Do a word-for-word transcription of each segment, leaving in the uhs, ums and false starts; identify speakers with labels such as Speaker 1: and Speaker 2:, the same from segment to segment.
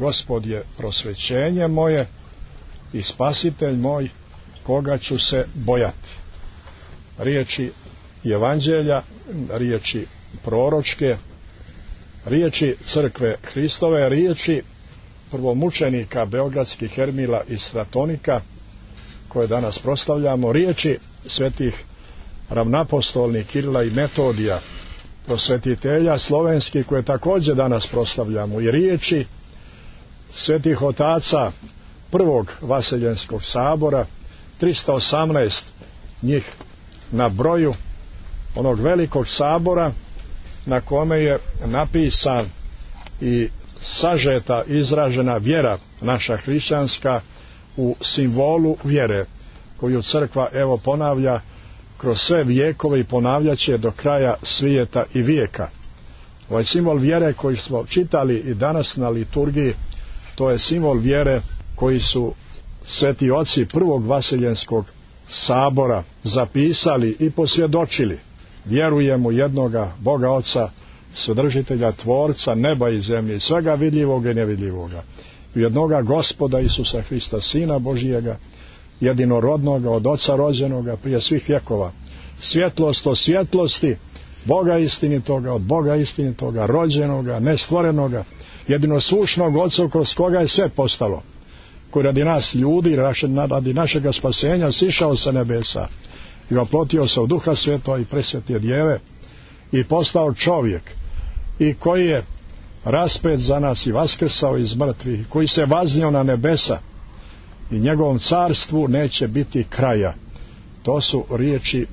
Speaker 1: Gospod je prosvećenje moje i spasitelj moj, koga ću se bojati. Riječi Evanđelja, riječi proročke, riječi crkve Hristove, riječi prvomučenika beogradskih Ermila i Stratonika, koje danas proslavljamo, riječi svetih ravnapostolnih Kirila i Metodija, prosvetitelja slovenskih, koje također danas proslavljamo, i riječi svetih otaca prvog Vaseljenskog sabora, tristo osamnaest njih na broju, onog velikog sabora na kome je napisan i sažeta, izražena vjera naša hrišćanska u simbolu vjere, koju crkva evo ponavlja kroz sve vijekove i ponavljat će do kraja svijeta i vijeka. Ovaj simbol vjere koji smo čitali i danas na liturgiji, to je simbol vjere koji su sveti oci prvog Vaseljenskog sabora zapisali i posvjedočili. Vjerujem u jednoga Boga Oca, Svedržitelja, Tvorca neba i zemlje, svega vidljivoga i nevidljivoga, u jednoga Gospoda Isusa Hrista, Sina Božijega, jedinorodnoga, od Oca rođenoga, prije svih vjekova, svjetlost od svjetlosti, Boga istinitoga, od Boga istinitoga, rođenoga, nestvorenoga, jedinosušnog Oca kroz koga je sve postalo, koji radi nas ljudi, radi našega spasenja sišao sa nebesa i oplotio se u Duha Svetog i presvetije Djeve i postao čovjek, i koji je raspet za nas i vaskrsao iz mrtvih, koji se vaznio na nebesa, i njegovom carstvu neće biti kraja. To su riječi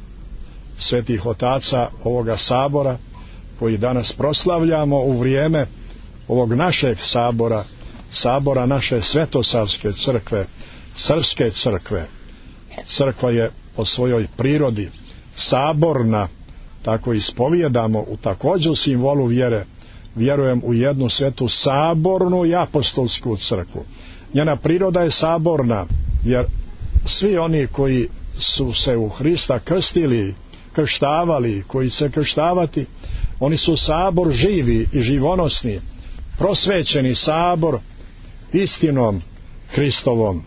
Speaker 1: svetih otaca ovoga sabora koji danas proslavljamo u vrijeme ovog našeg sabora, sabora naše Svetosavske crkve, Srpske crkve. Crkva je po svojoj prirodi saborna, tako ispovijedamo u također simbolu vjere. Vjerujem u jednu svetu sabornu i apostolsku crkvu. Njena priroda je saborna, jer svi oni koji su se u Hrista krstili, krštavali, koji se krštavati, oni su sabor živi i živonosni, prosvećeni sabor istinom Hristovom.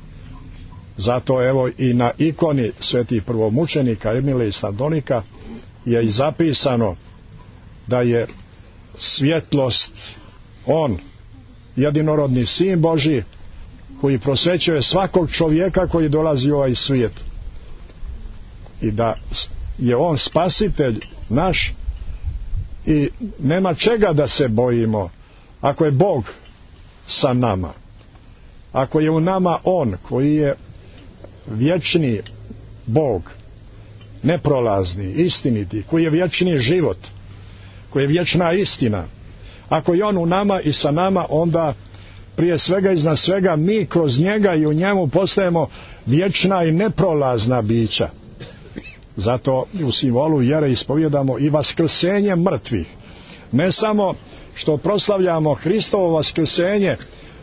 Speaker 1: Zato evo i na ikoni svetih prvomučenika Ermila i Stratonika je i zapisano da je svjetlost on, jedinorodni Sin Božji, koji prosvećuje svakog čovjeka koji dolazi u ovaj svijet, i da je on spasitelj naš i nema čega da se bojimo ako je Bog sa nama, ako je u nama on koji je vječni Bog, neprolazni, istiniti, koji je vječni život, koji je vječna istina. Ako je on u nama i sa nama, onda prije svega iznad svega mi kroz njega i u njemu postajemo vječna i neprolazna bića. Zato u simbolu vjere ispovjedamo i vaskrsenje mrtvih. Ne samo što proslavljamo Hristovo vaskrsenje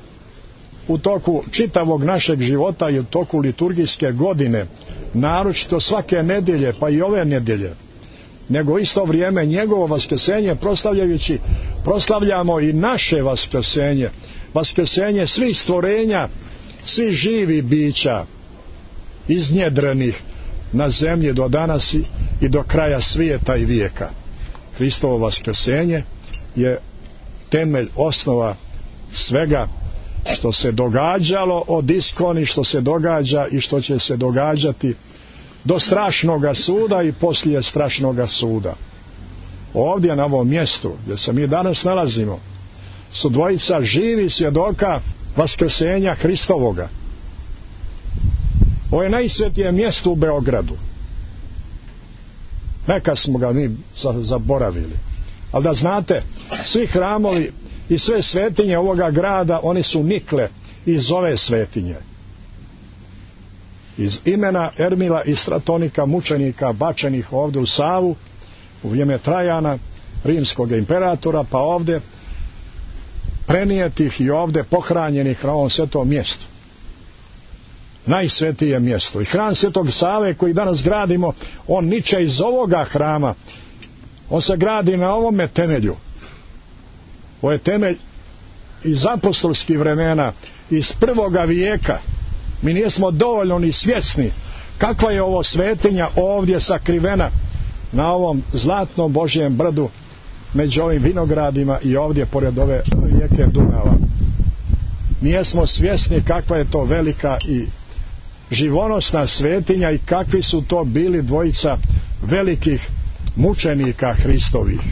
Speaker 1: u toku čitavog našeg života i u toku liturgijske godine, naročito svake nedjelje, pa i ove nedjelje, nego isto vrijeme njegovo vaskrsenje proslavljajući proslavljamo i naše vaskrsenje, vaskrsenje svih stvorenja, svih živih bića iznjedrenih na zemlji do danas i do kraja svijeta i vijeka. Hristovo vaskrsenje je temelj, osnova svega što se događalo od iskoni, što se događa i što će se događati do strašnoga suda i poslije strašnoga suda. Ovdje na ovom mjestu gdje se mi danas nalazimo su dvojica živi svjedoka vaskrsenja Hristovoga. Ovo je najsvetije mjesto u Beogradu. Neka smo ga mi zaboravili. Ali da znate, svi hramovi i sve svetinje ovoga grada, oni su nikle iz ove svetinje. Iz imena Ermila i Stratonika, mučenika bačenih ovdje u Savu u vrijeme Trajana, rimskog imperatora, pa ovdje prenijetih i ovdje pohranjenih na ovom svetom mjestu. Najsvetije mjesto. I hram Svetog Save koji danas gradimo, on niče iz ovoga hrama. On se gradi na ovome temelju. Ovo je temelj iz apostolskih vremena, iz prvoga vijeka. Mi nismo dovoljno ni svjesni kakva je ovo svetinja ovdje sakrivena na ovom zlatnom Božjem brdu među ovim vinogradima i ovdje pored ove rijeke Dunava. Nijesmo svjesni kakva je to velika i živonosna svetinja i kakvi su to bili dvojica velikih mučenika Hristovih.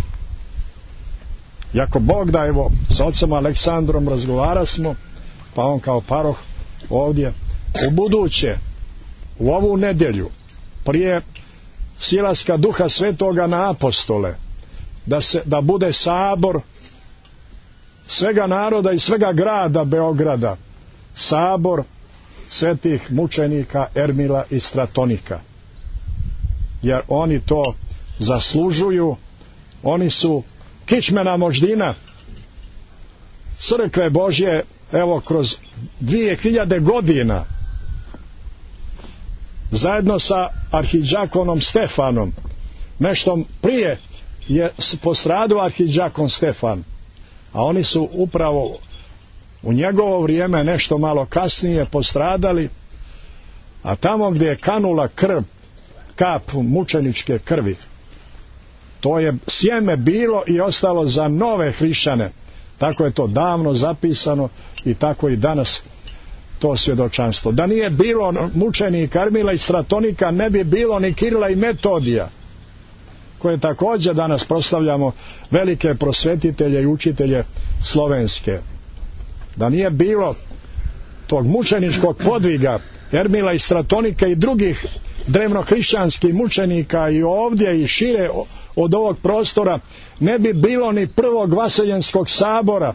Speaker 1: Jako Bog da, evo, s ocem Aleksandrom razgovara smo, pa on kao paroh ovdje u buduće, u ovu nedjelju, prije silaska Duha Svetoga na apostole, da, se, da bude sabor svega naroda i svega grada Beograda, sabor svetih mučenika Ermila i Stratonika, jer oni to zaslužuju. Oni su kičmena moždina crkve Božje, evo, kroz dvije hiljade godina, zajedno sa arhidžakonom Stefanom. Nešto prije je postradao arhidžakon Stefan, a oni su upravo u njegovo vrijeme nešto malo kasnije postradali, a tamo gdje je kanula krv, kap mučeničke krvi, to je sjeme bilo i ostalo za nove hrišćane. Tako je to davno zapisano i tako i danas to svjedočanstvo. Da nije bilo mučenika Ermila i Stratonika, ne bi bilo ni Kirila i Metodija, koje također danas proslavljamo, velike prosvetitelje i učitelje slovenske. Da nije bilo tog mučeničkog podviga Ermila i Stratonika i drugih drevnohrišćanskih mučenika i ovdje i šire od ovog prostora, ne bi bilo ni prvog vaseljenskog sabora.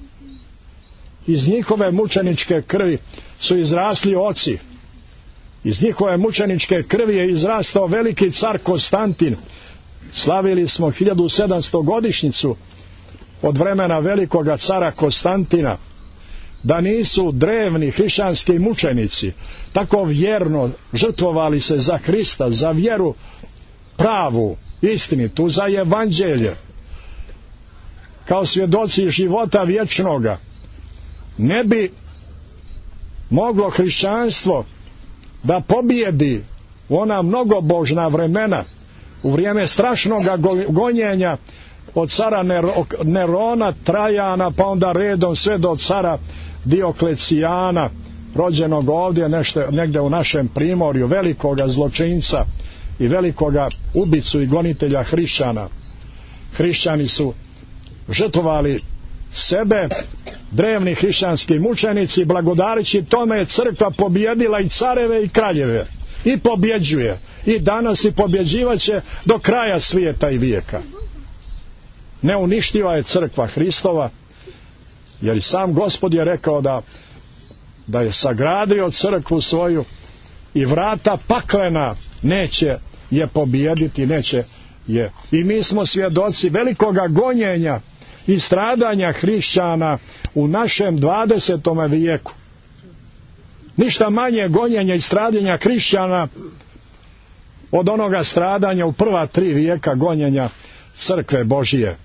Speaker 1: Iz njihove mučeničke krvi su izrasli oci. Iz njihove mučeničke krvi je izrastao veliki car Konstantin. Slavili smo hiljadu sedamsto godišnjicu od vremena velikoga cara Konstantina. Da nisu drevni hrišćanski mučenici tako vjerno žrtvovali se za Hrista, za vjeru pravu, istinitu, za evanđelje, kao svjedoci života vječnoga, ne bi moglo hrišćanstvo da pobijedi u ona mnogobožna vremena, u vrijeme strašnoga gonjenja od cara Nerona, Trajana, pa onda redom sve do cara Dioklecijana, rođenog ovdje nešto, negdje u našem primorju, velikoga zločinca i velikoga ubicu i gonitelja hrišćana. Hrišćani su žrtvovali sebe, drevni hrišćanski mučenici, blagodarići tome je crkva pobjedila i careve i kraljeve i pobjeđuje i danas i pobjeđivaće do kraja svijeta i vijeka. Neuništiva je crkva Hristova, jer i sam Gospod je rekao da, da je sagradio crkvu svoju i vrata paklena neće je pobijediti, neće je. I mi smo svjedoci velikoga gonjenja i stradanja hrišćana u našem dvadesetom vijeku. Ništa manje gonjenja i stradanja hrišćana od onoga stradanja u prva tri vijeka gonjenja crkve Božije.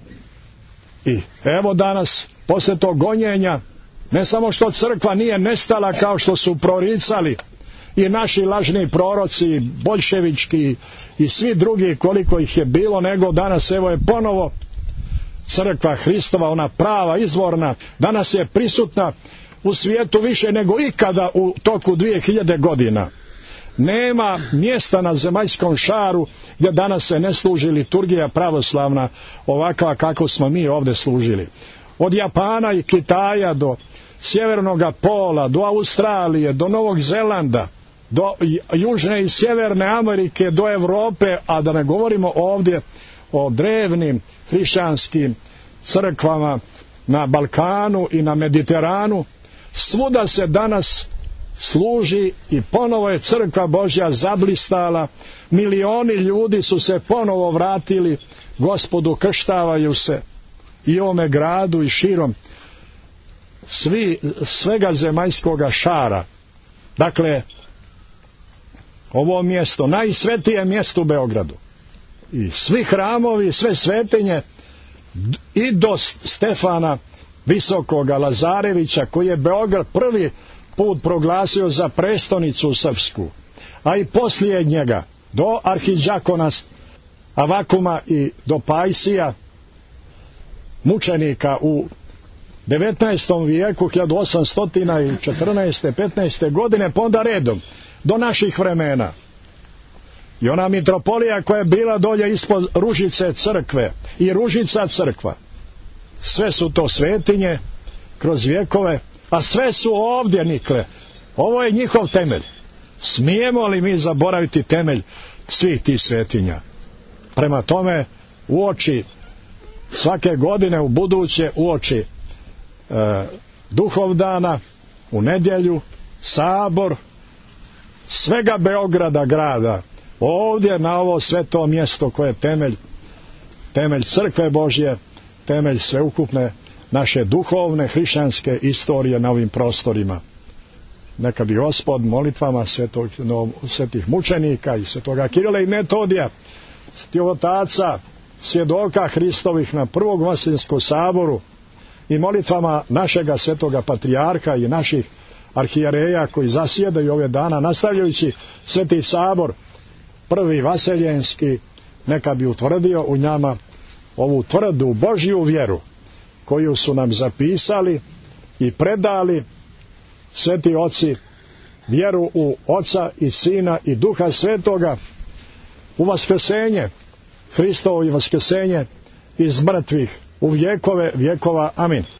Speaker 1: I evo danas, poslije tog gonjenja, ne samo što crkva nije nestala kao što su proricali i naši lažni proroci, boljševički i svi drugi koliko ih je bilo, nego danas evo je ponovo crkva Hristova, ona prava, izvorna, danas je prisutna u svijetu više nego ikada u toku dvije hiljade godina. Nema mjesta na zemaljskom šaru gdje danas se ne služi liturgija pravoslavna ovakva kako smo mi ovdje služili. Od Japana i Kitaja do Sjevernog pola, do Australije, do Novog Zelanda, do Južne i Sjeverne Amerike, do Europe, a da ne govorimo ovdje o drevnim hrišćanskim crkvama na Balkanu i na Mediteranu. Svuda se danas služi i ponovo je crkva Božja zablistala, milioni ljudi su se ponovo vratili Gospodu, krštavaju se i ovome gradu i širom svi, svega zemaljskoga šara. Dakle, ovo mjesto, najsvetije mjesto u Beogradu, i svi hramovi, sve svetinje i do Stefana Visokoga Lazarevića, koji je Beograd prvi put proglasio za prestonicu srpsku, a i poslije njega do arhidžakona Avakuma i do Pajsija, mučenika u devetnaestom vijeku, hiljadu osamsto četrnaeste petnaeste godine, pa onda redom do naših vremena. I ona mitropolija koja je bila dolje ispod Ružice crkve i Ružica crkva, sve su to svetinje kroz vjekove, a sve su ovdje nikle. Ovo je njihov temelj. Smijemo li mi zaboraviti temelj svih tih svetinja? Prema tome, uoči svake godine u buduće, uoči e, Duhovdana, u nedjelju, sabor svega Beograda grada, ovdje na ovo sveto mjesto koje je temelj, temelj crkve Božje, temelj sveukupne naše duhovne hrišćanske istorije na ovim prostorima. Neka bi Gospod molitvama svetog, no, svetih mučenika i svetoga Kirila i Metodija, svetih otaca, svjedoka Hristovih na Prvog Vaseljinskom saboru i molitvama našega svetoga patrijarha i naših arhijereja koji zasjedaju ove dana, nastavljajući sveti sabor Prvi Vaseljenski, neka bi utvrdio u njama ovu tvrdu Božju vjeru koju su nam zapisali i predali sveti oci, vjeru u Oca i Sina i Duha Svetoga, u vaskrsenje Hristovo i vaskrsenje iz mrtvih u vjekove vjekova. Amin.